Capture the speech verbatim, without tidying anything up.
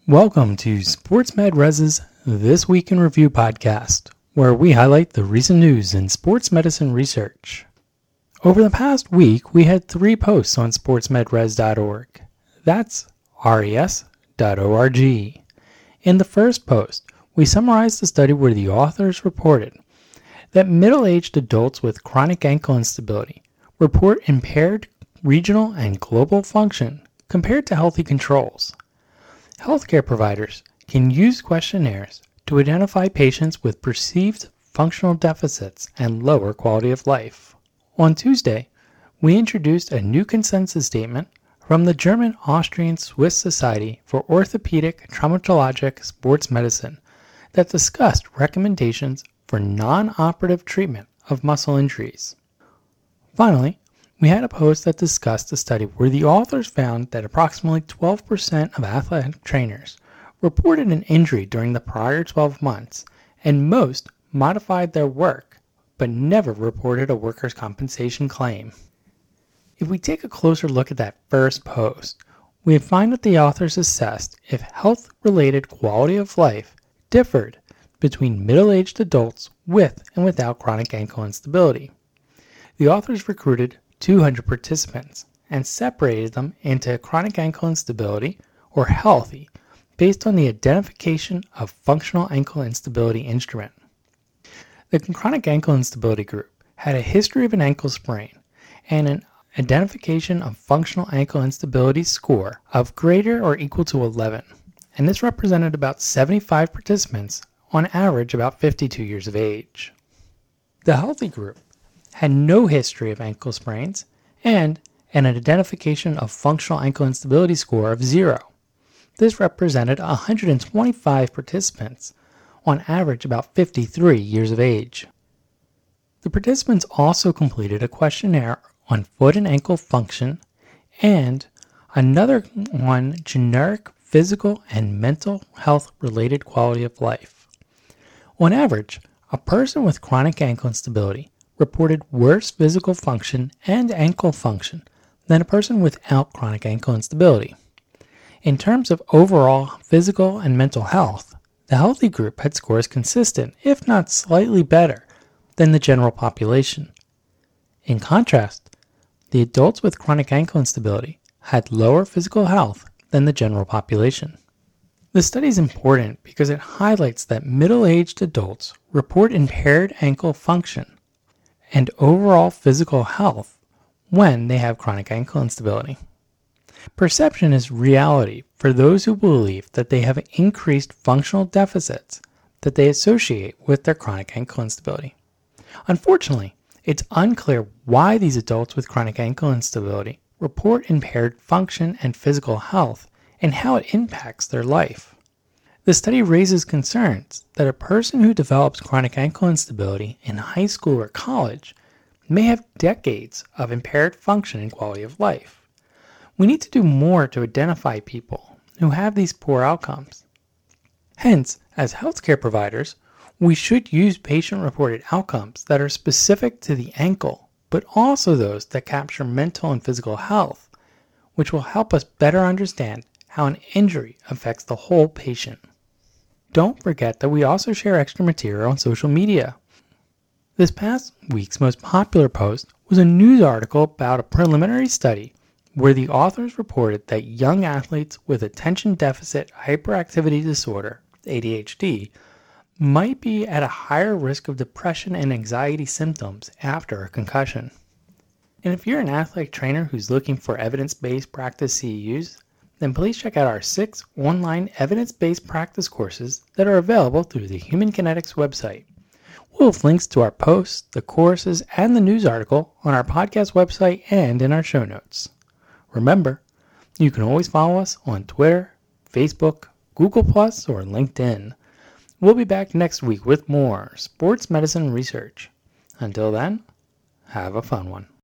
Welcome to SportsMedRes's This Week in Review podcast, where we highlight the recent news in sports medicine research. Over the past week, we had three posts on sports med res dot org. That's res dot org. In the first post, we summarized the study where the authors reported that middle-aged adults with chronic ankle instability report impaired regional and global function compared to healthy controls. Healthcare providers can use questionnaires to identify patients with perceived functional deficits and lower quality of life. On Tuesday, we introduced a new consensus statement from the German-Austrian-Swiss Society for Orthopedic Traumatologic Sports Medicine that discussed recommendations for non-operative treatment of muscle injuries. Finally, we had a post that discussed a study where the authors found that approximately twelve percent of athletic trainers reported an injury during the prior twelve months, and most modified their work, but never reported a workers' compensation claim. If we take a closer look at that first post, we find that the authors assessed if health-related quality of life differed between middle-aged adults with and without chronic ankle instability. The authors recruited two hundred participants and separated them into chronic ankle instability or healthy based on the identification of functional ankle instability instrument. The chronic ankle instability group had a history of an ankle sprain and an identification of functional ankle instability score of greater or equal to eleven, and this represented about seventy-five participants, on average about fifty-two years of age. The healthy group had no history of ankle sprains and an identification of functional ankle instability score of zero. This represented one hundred twenty-five participants, on average about fifty-three years of age. The participants also completed a questionnaire on foot and ankle function and another on generic physical and mental health related quality of life. On average, a person with chronic ankle instability reported worse physical function and ankle function than a person without chronic ankle instability. In terms of overall physical and mental health, the healthy group had scores consistent, if not slightly better, than the general population. In contrast, the adults with chronic ankle instability had lower physical health than the general population. The study is important because it highlights that middle-aged adults report impaired ankle function and overall physical health when they have chronic ankle instability. Perception is reality for those who believe that they have increased functional deficits that they associate with their chronic ankle instability. Unfortunately, it's unclear why these adults with chronic ankle instability report impaired function and physical health and how it impacts their life. The study raises concerns that a person who develops chronic ankle instability in high school or college may have decades of impaired function and quality of life. We need to do more to identify people who have these poor outcomes. Hence, as healthcare providers, we should use patient-reported outcomes that are specific to the ankle, but also those that capture mental and physical health, which will help us better understand how an injury affects the whole patient. Don't forget that we also share extra material on social media. This past week's most popular post was a news article about a preliminary study where the authors reported that young athletes with attention deficit hyperactivity disorder, A D H D, might be at a higher risk of depression and anxiety symptoms after a concussion. And if you're an athletic trainer who's looking for evidence-based practice C E Us, then please check out our six online evidence-based practice courses that are available through the Human Kinetics website. We'll have links to our posts, the courses, and the news article on our podcast website and in our show notes. Remember, you can always follow us on Twitter, Facebook, Google Plus, or LinkedIn. We'll be back next week with more sports medicine research. Until then, have a fun one.